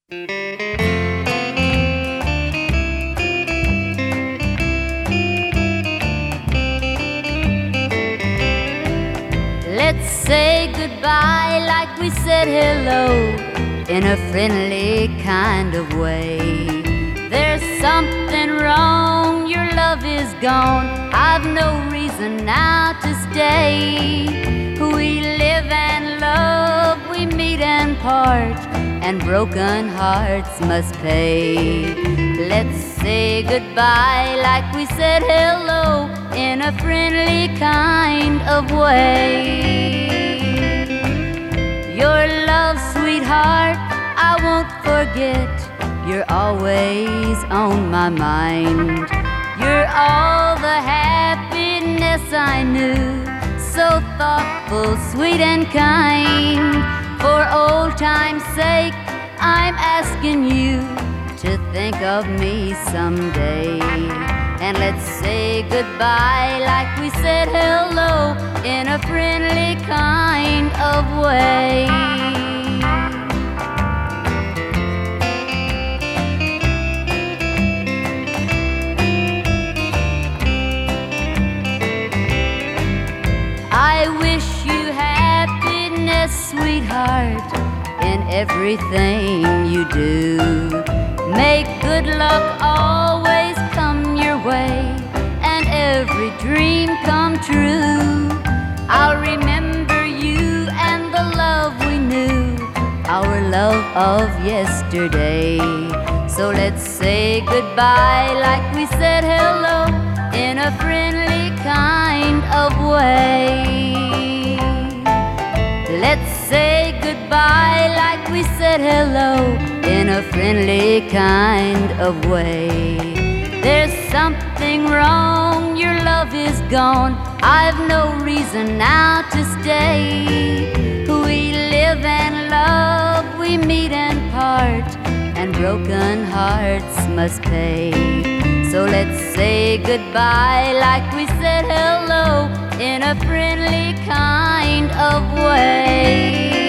Let's say goodbye like we said hello, in a friendly kind of way. There's something wrong, your love is gone, I've no reason now to stay. We live and love, we meet and part, and broken hearts must pay. Let's say goodbye like we said hello, in a friendly kind of way. Your love, sweetheart, I won't forget, you're always on my mind. You're all the happiness I knew, so thoughtful, sweet and kind. For old time's sake, I'm asking you to think of me someday. And let's say goodbye like we said hello, in a friendly kind of way. I wish you happiness, sweetheart, in everything you do. Make good luck always come your way, and every dream come true. I'll remember you and the love we knew, our love of yesterday. So let's say goodbye like we said hello, in a friendly kind of way. Let's say goodbye like we said hello, in a friendly kind of way. There's something wrong, your love is gone, I've no reason now to stay. We live and love, we meet and part, and broken hearts must pay. So let's say goodbye like we said hello, in a friendly kind of way.